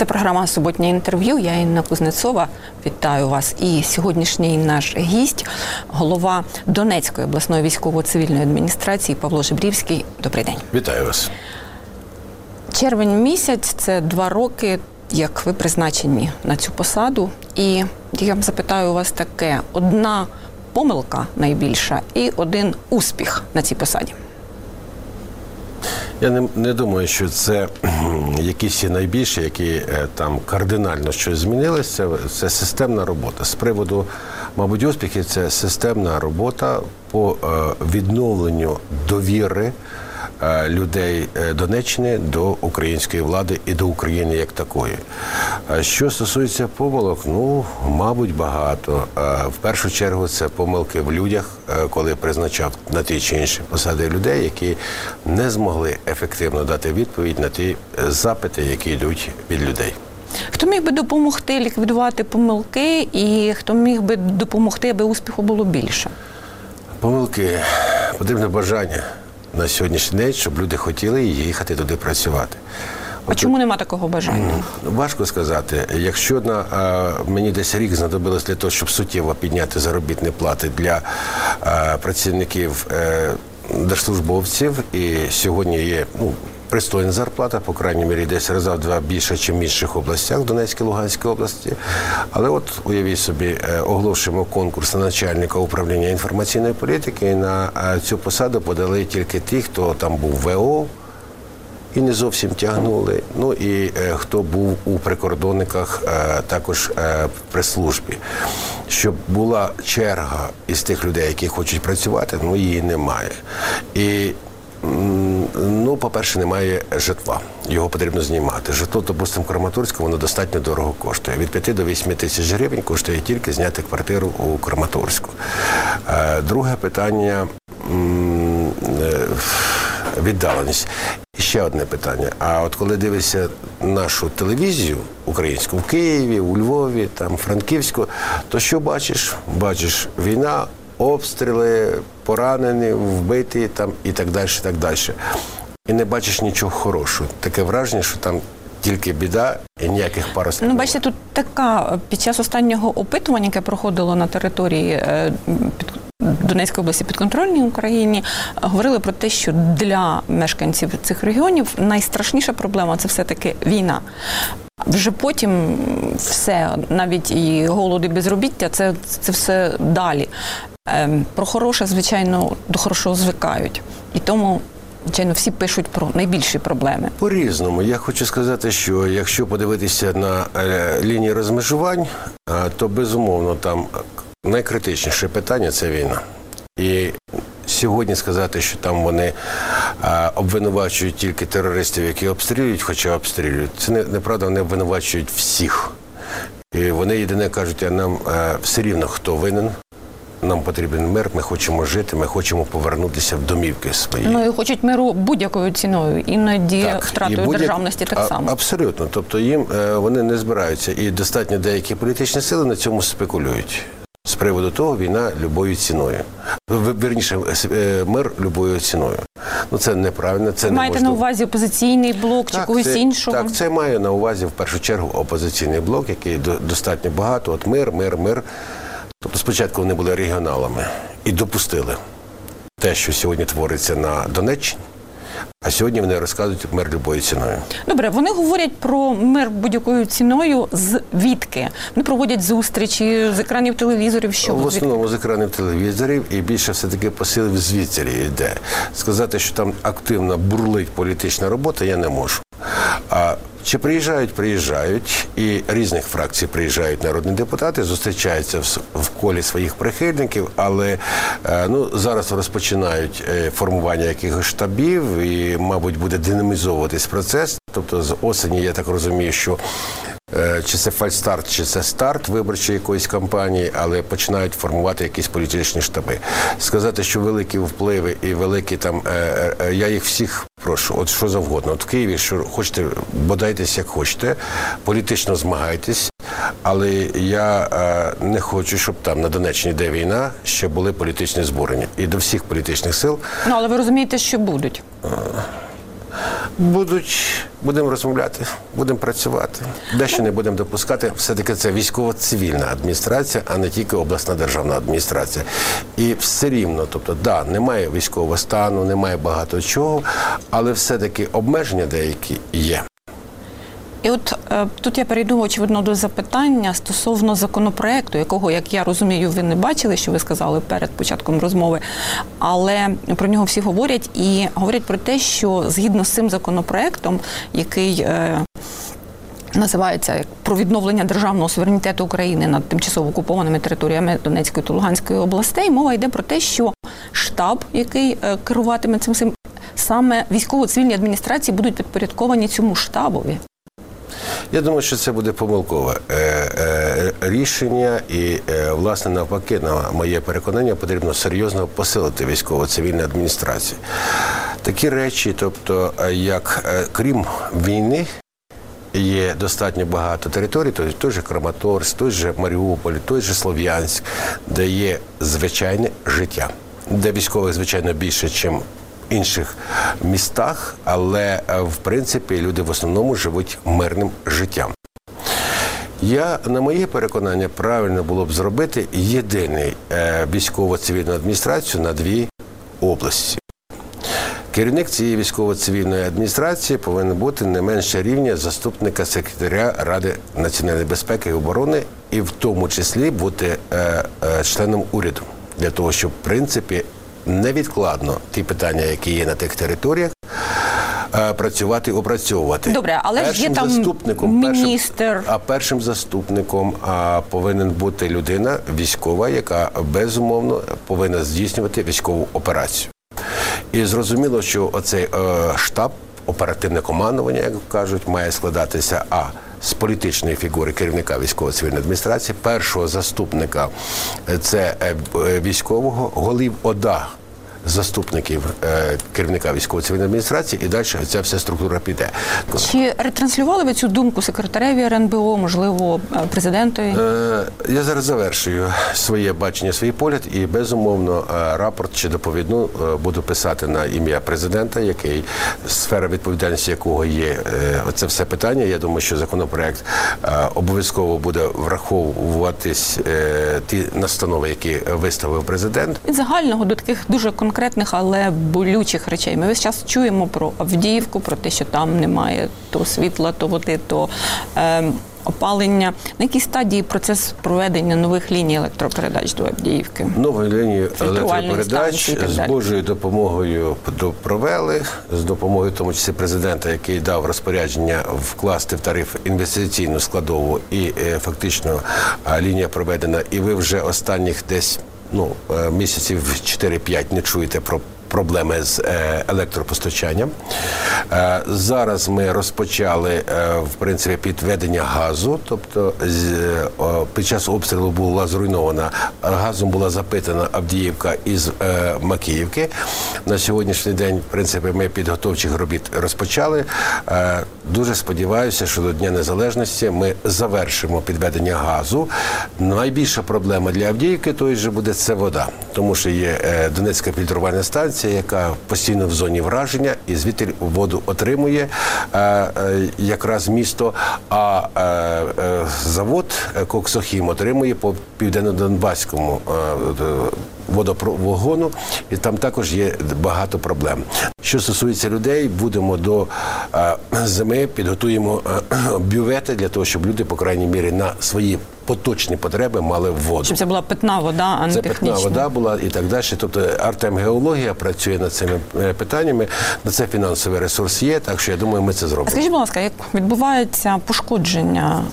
Це програма «Суботнє інтерв'ю». Я Інна Кузнецова. Вітаю вас. І сьогоднішній наш гість – голова Донецької обласної військово-цивільної адміністрації Павло Жебрівський. Добрий день. Вітаю вас. Червень місяць – це 2 роки, як ви призначені на цю посаду. І я запитаю у вас таке: одна помилка найбільша і один успіх на цій посаді. Я не думаю, що це якісь найбільші, які там кардинально щось змінилося. Це системна робота. З приводу, мабуть, успіхів, це системна робота по відновленню довіри людей Донеччини до української влади і до України як такої. Що стосується помилок, мабуть, багато. В першу чергу це помилки в людях, коли призначав на ті чи інші посади людей, які не змогли ефективно дати відповідь на ті запити, які йдуть від людей. Хто міг би допомогти ліквідувати помилки і хто міг би допомогти, аби успіху було більше? Помилки, потрібне бажання на сьогоднішній день, щоб люди хотіли їхати туди працювати. А чому нема такого бажання? Важко сказати. Якщо мені десь рік знадобилось для того, щоб суттєво підняти заробітні плати для працівників, держслужбовців, і сьогодні є пристойна зарплата, по крайній мірі, десь раза в 2 більше, ніж в інших областях, в Донецькій, Луганській області. Але от, уявіть собі, оголошуємо конкурс на начальника управління інформаційної політики, і на цю посаду подали тільки ті, хто там був в ВО, і не зовсім тягнули. І хто був у прикордонниках, також в прес-службі. Щоб була черга із тих людей, які хочуть працювати, її немає. І по-перше, немає житла. Його потрібно знімати. Житло, допустимо, в Краматорську, воно достатньо дорого коштує. Від 5 до 8 тисяч гривень коштує тільки зняти квартиру у Краматорську. Друге питання – віддаленість. І ще одне питання. А от коли дивишся нашу телевізію українську в Києві, у Львові, там, Франківську, то що бачиш? Бачиш війна, обстріли, поранені, вбиті там, і так далі, і так далі. І не бачиш нічого хорошого. Таке враження, що там тільки біда і ніяких паросток. Бачите, тут така, під час останнього опитування, яке проходило на території Донецької області підконтрольній Україні, говорили про те, що для мешканців цих регіонів найстрашніша проблема – це все-таки війна. Вже потім все, навіть і голод, і безробіття, це все далі. Про хороше, звичайно, до хорошого звикають. І тому, звичайно, всі пишуть про найбільші проблеми. По-різному. Я хочу сказати, що якщо подивитися на лінії розмежувань, то, безумовно, там найкритичніше питання – це війна. І сьогодні сказати, що там вони обвинувачують тільки терористів, які обстрілюють, хоча обстрілюють, це неправда, вони обвинувачують всіх. І вони єдине кажуть, а нам все рівно, хто винен. Нам потрібен мир, ми хочемо жити, ми хочемо повернутися в домівки свої. І хочуть миру будь-якою ціною, іноді втратою державності так само. Абсолютно. Тобто вони не збираються. І достатньо деякі політичні сили на цьому спекулюють. З приводу того, війна любою ціною. Вірніше, мир любою ціною. Це неправильно, це не маєте на увазі опозиційний блок чи когось іншого? Так, це має на увазі в першу чергу опозиційний блок, який достатньо багато. От мир. Тобто спочатку вони були регіоналами і допустили те, що сьогодні твориться на Донеччині, а сьогодні вони розказують мир любою ціною. Добре, вони говорять про мир будь-якою ціною звідки? Вони проводять зустрічі з екранів телевізорів, що? В основному з екранів телевізорів, і більше все-таки посилів звідси йде. Сказати, що там активно бурлить політична робота, я не можу. Чи приїжджають, і різних фракцій приїжджають народні депутати, зустрічаються в колі своїх прихильників, але зараз розпочинають формування якихось штабів і, мабуть, буде динамізовуватись процес. Тобто з осені, я так розумію, що чи це фальстарт, чи це старт виборчої якоїсь кампанії, але починають формувати якісь політичні штаби. Сказати, що великі впливи і великі там, я їх всіх прошу, от що завгодно. От в Києві, що хочете, бодайтесь як хочете, політично змагайтесь, але я не хочу, щоб там на Донеччині, де війна, ще були політичні збурення. І до всіх політичних сил. Але ви розумієте, що будуть? Будемо розмовляти, будемо працювати. Дещо не будемо допускати. Все-таки це військово-цивільна адміністрація, а не тільки обласна державна адміністрація. І все рівно, тобто, да, немає військового стану, немає багато чого, але все-таки обмеження деякі є. І от тут я перейду, очевидно, до запитання стосовно законопроекту, якого, як я розумію, ви не бачили, що ви сказали перед початком розмови, але про нього всі говорять і говорять про те, що згідно з цим законопроектом, який називається «Про відновлення державного суверенітету України над тимчасово окупованими територіями Донецької та Луганської областей», мова йде про те, що штаб, який керуватиме цим всім, саме військово-цивільні адміністрації будуть підпорядковані цьому штабові. Я думаю, що це буде помилкове рішення і, власне, навпаки, на моє переконання, потрібно серйозно посилити військово-цивільну адміністрацію. Такі речі, тобто, як крім війни, є достатньо багато територій, той же Краматорськ, той же Маріуполь, той же Слов'янськ, де є звичайне життя, де військових, звичайно, більше, ніж в інших містах, але, в принципі, люди в основному живуть мирним життям. На моє переконання, правильно було б зробити єдиний військово-цивільну адміністрацію на дві області. Керівник цієї військово-цивільної адміністрації повинен бути не менше рівня заступника секретаря Ради національної безпеки і оборони, і в тому числі бути членом уряду, для того, щоб, в принципі, невідкладно ті питання, які є на тих територіях, працювати, опрацьовувати. Добре, але ж є там міністр. Першим заступником повинен бути людина військова, яка, безумовно, повинна здійснювати військову операцію. І зрозуміло, що оцей штаб, оперативне командування, як кажуть, має складатися з політичної фігури керівника військово-цивільної адміністрації, першого заступника – це військового, голів ОДА, заступників керівника військово-цивільної адміністрації, і далі ця вся структура піде. Чи ретранслювали ви цю думку секретареві РНБО, можливо, президентові? Я зараз завершую своє бачення, свій погляд, і, безумовно, рапорт чи доповідну буду писати на ім'я президента, сфера відповідальності якого є оце все питання. Я думаю, що законопроект обов'язково буде враховуватись ті настанови, які виставив президент. Від загального до таких дуже конкретних, але болючих речей. Ми весь час чуємо про Авдіївку, про те, що там немає то світла, то води, то опалення. На якій стадії процес проведення нових ліній електропередач до Авдіївки? Нові лінії електропередач з Божою допомогою провели, з допомогою, в тому числі, президента, який дав розпорядження вкласти в тариф інвестиційну складову, і фактично лінія проведена. І ви вже останніх десь місяців 4-5 не чуєте про проблеми з електропостачанням. Зараз ми розпочали, в принципі, підведення газу, тобто під час обстрілу була зруйнована, газом була запитана Авдіївка із Макіївки. На сьогоднішній день, в принципі, ми підготовчих робіт розпочали. Дуже сподіваюся, що до Дня Незалежності ми завершимо підведення газу. Найбільша проблема для Авдіївки тої ж буде – це вода, тому що є Донецька фільтрувальна станція, яка постійно в зоні враження, і звідти воду отримує якраз місто, а завод «Коксохім» отримує по Південно-Донбаському водопроводу, і там також є багато проблем. Що стосується людей, будемо до зими, підготуємо бювети для того, щоб люди, по крайній мірі, на свої поточні потреби мали воду. Щоб це була питна вода, а не технічна. Це питна вода була і так далі. Тобто Артемгеологія працює над цими питаннями, на це фінансовий ресурс є, так що я думаю, ми це зробимо. Скажіть, будь ласка, як відбувається пошкодження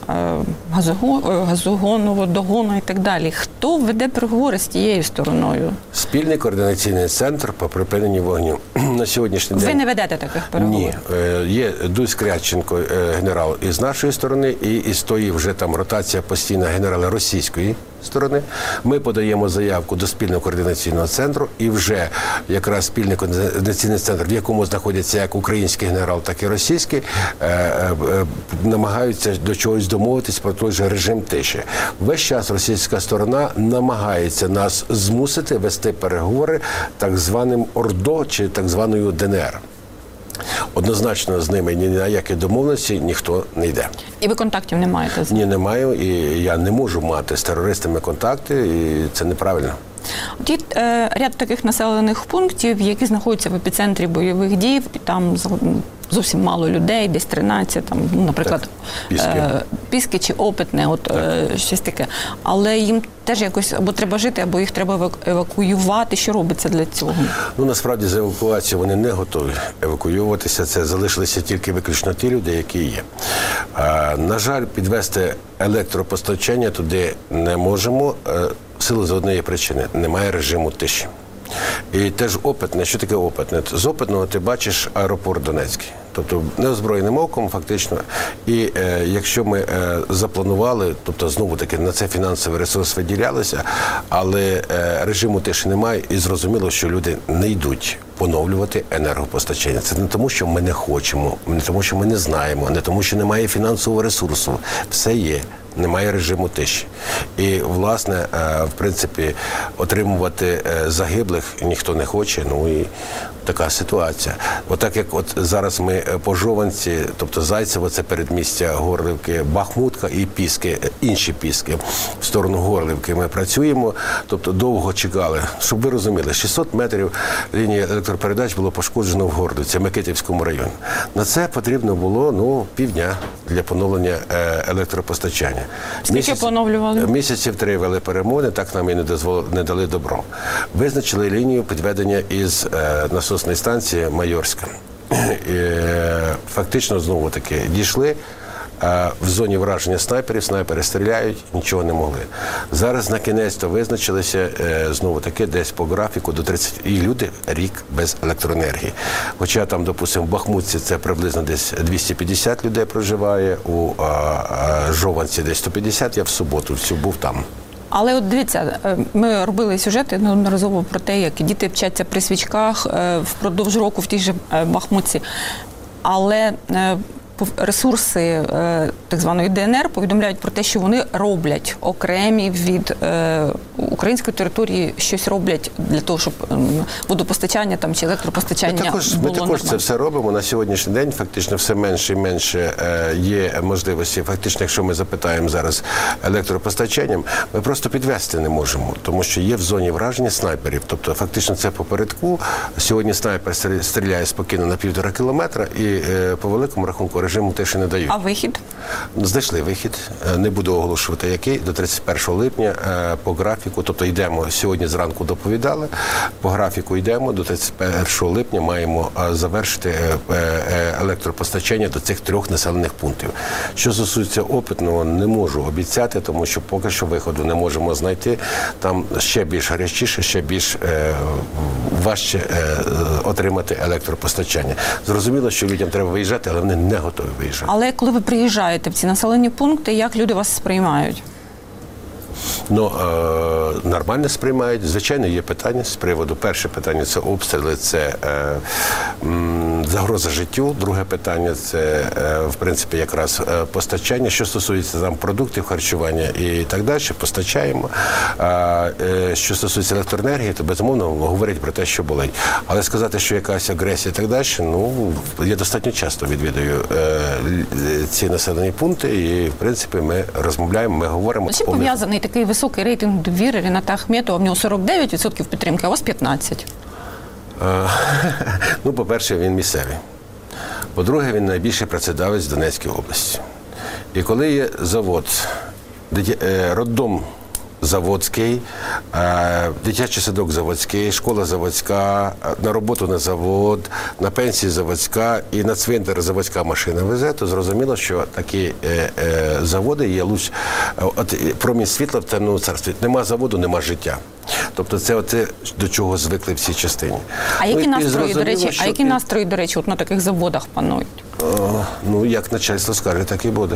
газогону, водогону і так далі? Хто веде переговори з тією стороною? Спільний координаційний центр по припиненню вогню. На сьогоднішній день... Ви не ведете таких переговорів? Ні. Є Дусь Кряченко, генерал із нашої сторони, і із тої вже там ротація постійна генерала російської сторони. Ми подаємо заявку до спільного координаційного центру, і вже якраз спільний координаційний центр, в якому знаходяться як український генерал, так і російський, намагаються до чогось домовитись про той же режим тиші. Весь час російська сторона намагається нас змусити вести переговори так званим ОРДО чи так званою ДНР. Однозначно з ними ні на які домовленості ніхто не йде. І ви контактів не маєте з ними? Ні, не маю, і я не можу мати з терористами контакти, і це неправильно. От є ряд таких населених пунктів, які знаходяться в епіцентрі бойових дій, і там зовсім мало людей, десь 13, там, наприклад, Піски чи Опитне, щось таке. Але їм теж якось або треба жити, або їх треба евакуювати. Що робиться для цього? Ну, насправді, з евакуацією вони не готові евакуюватися. Це залишилися тільки виключно ті люди, які є. На жаль, підвести електропостачання туди не можемо. В силу з однієї причини – немає режиму тиші. І теж Опитне. Що таке Опитне? З Опитного ти бачиш аеропорт Донецький. Тобто неозброєним оком фактично. І якщо ми запланували, тобто знову-таки на це фінансовий ресурс виділялися, але режиму тиші немає і зрозуміло, що люди не йдуть поновлювати енергопостачання. Це не тому, що ми не хочемо, не тому, що ми не знаємо, не тому, що немає фінансового ресурсу. Все є. Немає режиму тиші. І, власне, в принципі, отримувати загиблих ніхто не хоче, ну і така ситуація. Отак, як зараз ми по Жованці, тобто Зайцево, це передмістя Горлівки, Бахмутка і Піски, інші Піски, в сторону Горлівки ми працюємо, тобто довго чекали. Щоб ви розуміли, 600 метрів лінії електропередач було пошкоджено в Горлівці, Микитівському районі. На це потрібно було, півдня для поновлення електропостачання. Скільки поновлювали? Місяців 3 вели перемовини, так нам і не дали добро. Визначили лінію підведення із насосної станції Майорська. Фактично, знову-таки, дійшли. В зоні враження снайперів, снайпери стріляють, нічого не могли. Зараз на кінець-то визначилися, знову-таки, десь по графіку до 30. І люди рік без електроенергії. Хоча там, допустимо, в Бахмутці це приблизно десь 250 людей проживає, у Жованці десь 150, я в суботу був там. Але от дивіться, ми робили сюжети неодноразово про те, як діти вчаться при свічках впродовж року в тій же Бахмутці. Але ресурси так званої ДНР повідомляють про те, що вони роблять окремі від української території, щось роблять для того, щоб водопостачання там, чи електропостачання було Ми також нормально. це все робимо. На сьогоднішній день фактично все менше і менше є можливості. Фактично, якщо ми запитаємо зараз електропостачанням, ми просто підвести не можемо, тому що є в зоні враження снайперів. Тобто фактично це попередку. Сьогодні снайпер стріляє спокійно на 1,5 кілометра і по великому рахунку режиму тиші не дають. А вихід? Знайшли вихід. Не буду оголошувати який. До 31 липня по графіку, тобто йдемо, сьогодні зранку доповідали, по графіку йдемо, до 31 липня маємо завершити електропостачання до цих 3 населених пунктів. Що стосується Опитного, не можу обіцяти, тому що поки що виходу не можемо знайти. Там ще більш гарячіше, ще більш важче отримати електропостачання. Зрозуміло, що людям треба виїжджати, але вони не готові виїжджати. Але коли ви приїжджаєте в ці населені пункти, як люди вас сприймають? Нормально сприймають. Звичайно, є питання з приводу. Перше питання – це обстріли, це загроза життю. Друге питання – це, в принципі, якраз постачання. Що стосується там продуктів харчування і так далі, постачаємо. Що стосується електроенергії, то, безумовно, говорять про те, що болить. Але сказати, що якась агресія і так далі, я достатньо часто відвідую ці населені пункти і, в принципі, ми розмовляємо, ми говоримо. Чи пов'язаний такий високий рейтинг довіри Ріната Ахметова? В нього 49% підтримки, а у вас 15%. По-перше, він місцевий. По-друге, він найбільший працедавець в Донецькій області. І коли є завод, роддом заводський, дитячий садок заводський, школа заводська, на роботу на завод, на пенсії заводська і на цвинтар заводська машина везе, то зрозуміло, що такі заводи є луч, промінь світла в темному царстві. Нема заводу, нема життя. Тобто це до чого звикли всі частині. А які настрої, до речі, на таких заводах панують? Як начальство скаже, так і буде.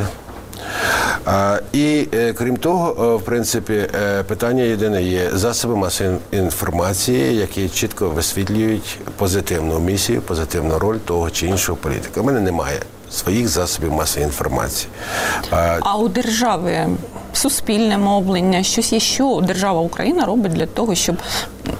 І, крім того, в принципі, питання єдине є засоби масової інформації, які чітко висвітлюють позитивну місію, позитивну роль того чи іншого політика. У мене немає своїх засобів масової інформації. А у держави суспільне мовлення, щось є, що держава Україна робить для того, щоб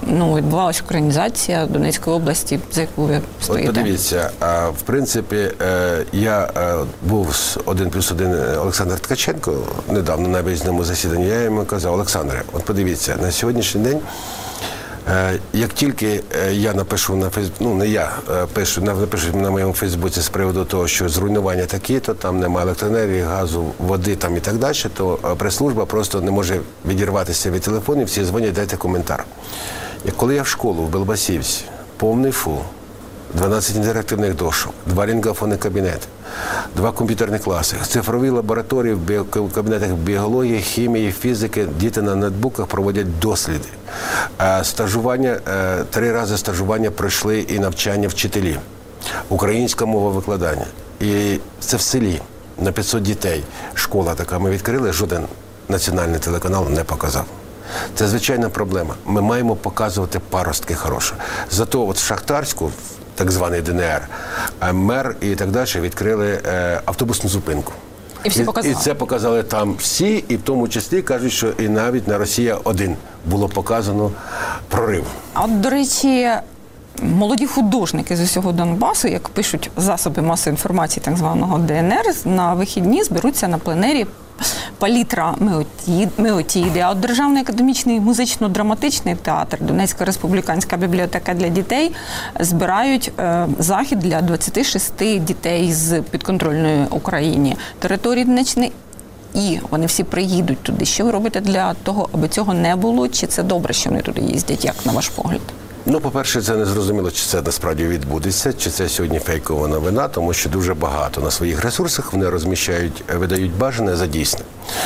відбувалася українізація Донецької області, за яку ви стоїте? От подивіться, в принципі, я був з 1+1 Олександр Ткаченко недавно на виїзному засіданні, я йому казав: Олександре, от подивіться, на сьогоднішній день, як тільки я напишу на Фейсбуці, напишу на моєму Фейсбуці з приводу того, що зруйнування такі-то, там немає електроенергії, газу, води там і так далі, то прес-служба просто не може відірватися від телефонів, всі дзвонять, дайте коментар. І коли я в школу в Белбасівці, повний фул, 12 інтерактивних дошок, 2 лінгофонні кабінети, 2 комп'ютерні класи, цифрові лабораторії в кабінетах біології, хімії, фізики, діти на ноутбуках проводять досліди. Стажування, 3 рази стажування пройшли і навчання вчителі. Українська мова викладання. І це в селі, на 500 дітей. Школа така ми відкрили, жоден національний телеканал не показав. Це звичайна проблема. Ми маємо показувати паростки хороші. Зато от в Шахтарську, так званий ДНР, мер і так далі відкрили автобусну зупинку. І всі показали. І це показали там всі, і в тому числі кажуть, що і навіть на Росія-1 було показано прорив. А от, до речі, молоді художники з усього Донбасу, як пишуть засоби масової інформації так званого ДНР, на вихідні зберуться на пленері Палітра Меотіди, а от Державний академічний музично-драматичний театр, Донецька республіканська бібліотека для дітей збирають захід для 26 дітей з підконтрольної Україні території Донеччини. І вони всі приїдуть туди. Що ви робите для того, аби цього не було? Чи це добре, що вони туди їздять, як на ваш погляд? По-перше, це не зрозуміло, чи це насправді відбудеться, чи це сьогодні фейкова новина, тому що дуже багато на своїх ресурсах вони розміщають, видають бажане за дійсне.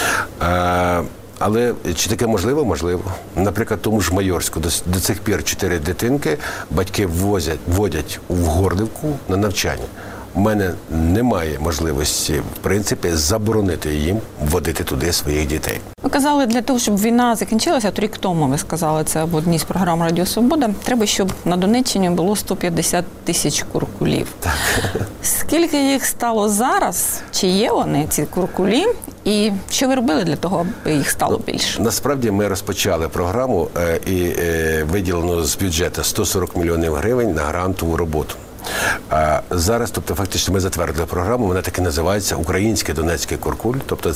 Але чи таке можливо? Можливо. Наприклад, тому ж Майорську до цих пір 4 дитинки батьки вводять в Горлівку на навчання. У мене немає можливості, в принципі, заборонити їм вводити туди своїх дітей. Ви казали, для того, щоб війна закінчилася, рік тому ви сказали це в одній з програм «Радіо Свобода», треба, щоб на Донеччині було 150 тисяч куркулів. Так. Скільки їх стало зараз? Чи є вони, ці куркулі? І що ви робили для того, аби їх стало більше? Насправді ми розпочали програму і виділено з бюджету 140 мільйонів гривень на грантову роботу. Зараз, тобто, фактично ми затвердили програму, вона так і називається «Український Донецький куркуль». Тобто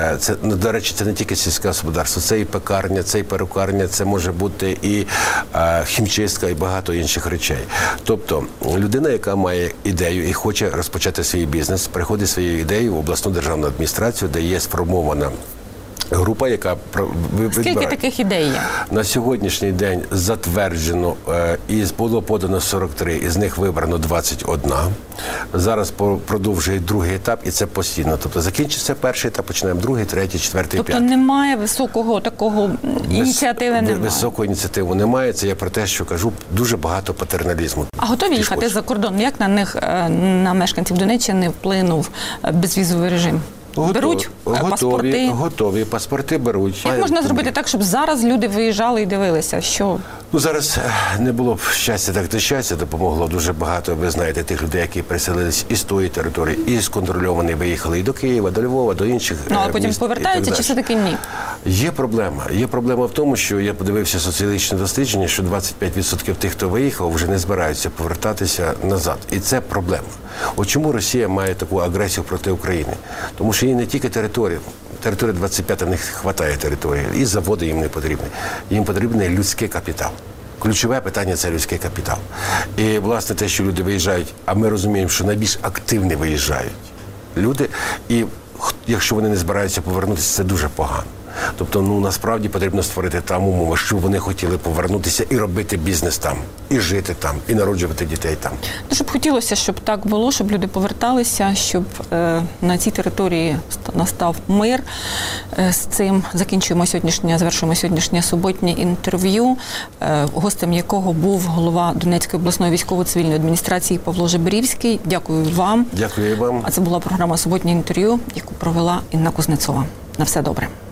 до речі, це не тільки сільське господарство, це і пекарня, це і перукарня, це може бути і хімчистка, і багато інших речей. Тобто людина, яка має ідею і хоче розпочати свій бізнес, приходить своєю ідеєю в обласну державну адміністрацію, де є сформована група, яка відбирає. Скільки таких ідей є? На сьогоднішній день затверджено, і було подано 43, із них вибрано 21. Зараз продовжує другий етап, і це постійно. Тобто закінчиться перший етап, починаємо другий, третій, четвертий, п'ятий. Тобто немає високого такого ініціативи немає? Високої ініціативи немає. Це я про те, що кажу, дуже багато патерналізму. А готові їхати за кордон? Як на них, на мешканців Донеччини, вплинув безвізовий режим? Беруть паспорти? Готові, паспорти беруть. Як можна зробити так, щоб зараз люди виїжджали і дивилися, що... Зараз не було б щастя, так до щастя, допомогло дуже багато, ви знаєте, тих людей, які переселились із тої території, і з контрольованої виїхали і до Києва, до Львова, до інших міст. А потім повертаються, чи все-таки ні? Є проблема. Є проблема в тому, що я подивився соціологічне дослідження, що 25% тих, хто виїхав, вже не збираються повертатися назад. І це проблема. От чому Росія має таку агресію проти України? Тому що їй не тільки територія. Територія 25, в них вистачає території. І заводи їм не потрібні. Їм потрібен людський капітал. Ключове питання – це людський капітал. І, власне, те, що люди виїжджають, а ми розуміємо, що найбільш активні виїжджають люди, і якщо вони не збираються повернутися, це дуже погано. Тобто, насправді потрібно створити там умови, щоб вони хотіли повернутися і робити бізнес там, і жити там, і народжувати дітей там. Дуже б хотілося, щоб так було, щоб люди поверталися, щоб на цій території настав мир. З цим завершуємо сьогоднішнє суботнє інтерв'ю, гостем якого був голова Донецької обласної військово-цивільної адміністрації Павло Жебрівський. Дякую вам. Дякую і вам. А це була програма «Суботнє інтерв'ю», яку провела Інна Кузнецова. На все добре.